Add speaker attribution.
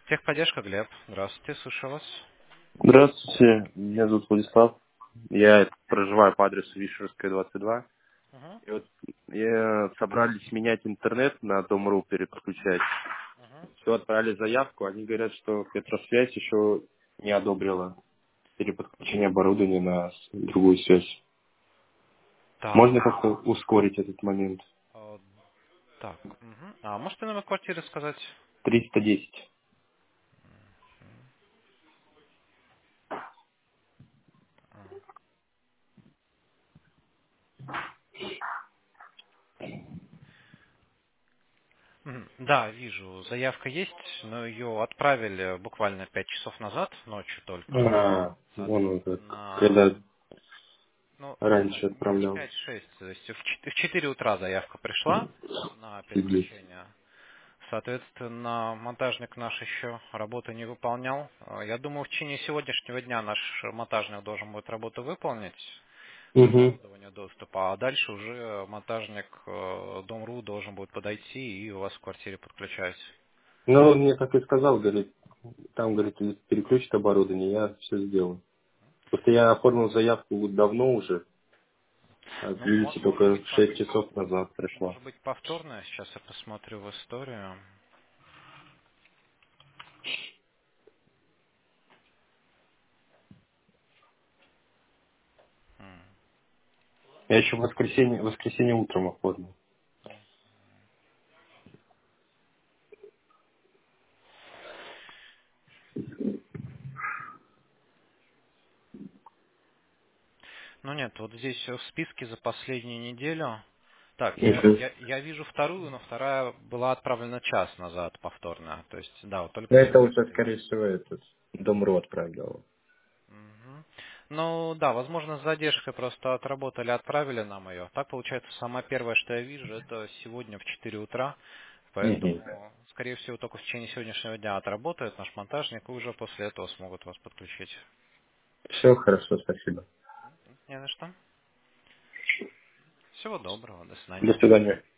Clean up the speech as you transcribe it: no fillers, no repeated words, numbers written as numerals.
Speaker 1: Техподдержка, Глеб. Здравствуйте, слушаю вас.
Speaker 2: Здравствуйте, меня зовут Владислав. Я проживаю по адресу Вишерская, 22.
Speaker 1: Мгм,
Speaker 2: И вот собрались менять интернет на Дом.ру, переподключать.
Speaker 1: мгм.
Speaker 2: Все, отправили заявку. Они говорят, что Петросвязь еще не одобрила переподключение оборудования на другую связь.
Speaker 1: Так,
Speaker 2: Можно как-то ускорить этот момент?
Speaker 1: э, так. А можете номер квартиры сказать?
Speaker 2: 310.
Speaker 1: Да, вижу, заявка есть, но ее отправили буквально 5 часов назад, ночью только.
Speaker 2: Вон он как.
Speaker 1: Соответственно,
Speaker 2: Когда
Speaker 1: ну,
Speaker 2: раньше
Speaker 1: минут
Speaker 2: отправлял.
Speaker 1: 5-6, то есть в 4 утра заявка пришла на
Speaker 2: Офигеть.
Speaker 1: переключение. Соответственно, монтажник наш еще работу не выполнял. Я думаю, в течение сегодняшнего дня наш монтажник должен будет работу выполнить с
Speaker 2: Угу.
Speaker 1: оборудования доступа, а дальше уже монтажник Дом.ру должен будет подойти и у вас в квартире подключать.
Speaker 2: Ну, он мне так и сказал, говорит, там, говорит, переключит оборудование, я все сделаю. Просто я оформил заявку вот давно уже, а
Speaker 1: Ну,
Speaker 2: видите,
Speaker 1: может
Speaker 2: только
Speaker 1: быть,
Speaker 2: 6 часов назад пришла.
Speaker 1: может быть повторное. Сейчас я посмотрю в историю. М.
Speaker 2: Я еще в воскресенье утром оформил.
Speaker 1: Ну нет, вот здесь в списке за последнюю неделю. Так,
Speaker 2: Мгм.
Speaker 1: я вижу вторую, но вторая была отправлена час назад повторно. То есть, да, вот
Speaker 2: Ну,
Speaker 1: только
Speaker 2: это
Speaker 1: сегодня
Speaker 2: уже, скорее
Speaker 1: появилась.
Speaker 2: всего, этот Дом.ру отправлял.
Speaker 1: Мгм. Ну да, возможно, с задержкой просто отработали, отправили нам ее. Так получается, самое первое, что я вижу, это сегодня в 4 утра.
Speaker 2: Угу.
Speaker 1: Поэтому, скорее всего, только в течение сегодняшнего дня отработает наш монтажник, и уже после этого смогут вас подключить.
Speaker 2: Все хорошо, спасибо.
Speaker 1: Не на что. Всего доброго, до
Speaker 2: До
Speaker 1: свидания.
Speaker 2: свидания.